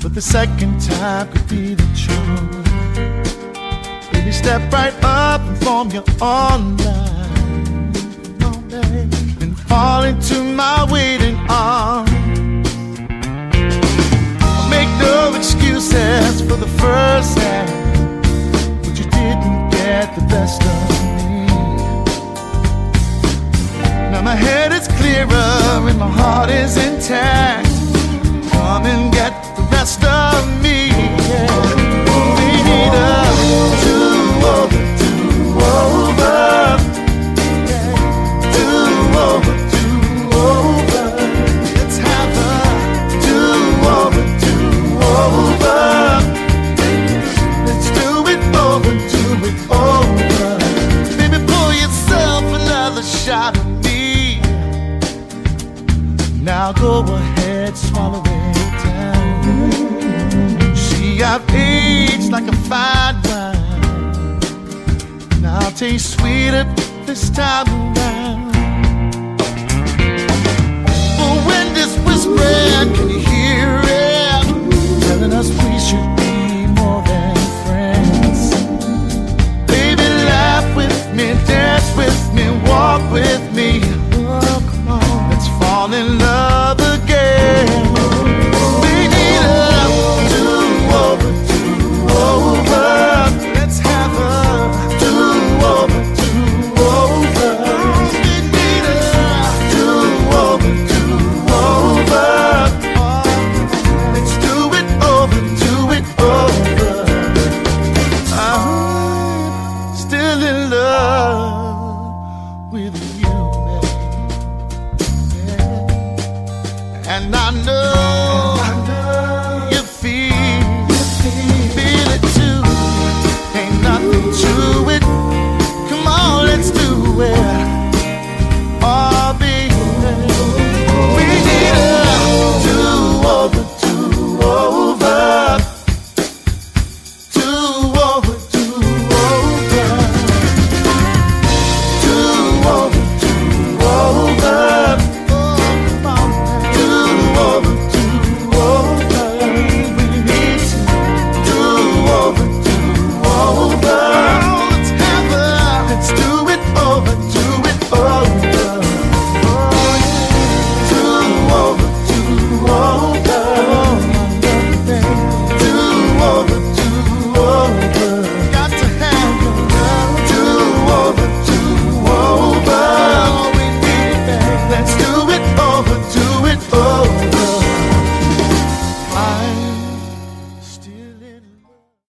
the second time could be the truth. Baby, step right up and form your own line. Oh, baby, and fall into my waiting arms. I'll make no excuses for the first act, but you didn't get the best of me. Now my head is clearer and my heart is intact. Come and get the rest of me, yeah. We need a do-over, do-over, yeah. Do-over, do-over. Let's have a do-over, do-over. Let's do it over, do it over. Baby, pour yourself another shot of me. Now go ahead, swallow it. I've aged like a fine wine. Now I'll taste sweeter this time around. But when this whispering, can you hear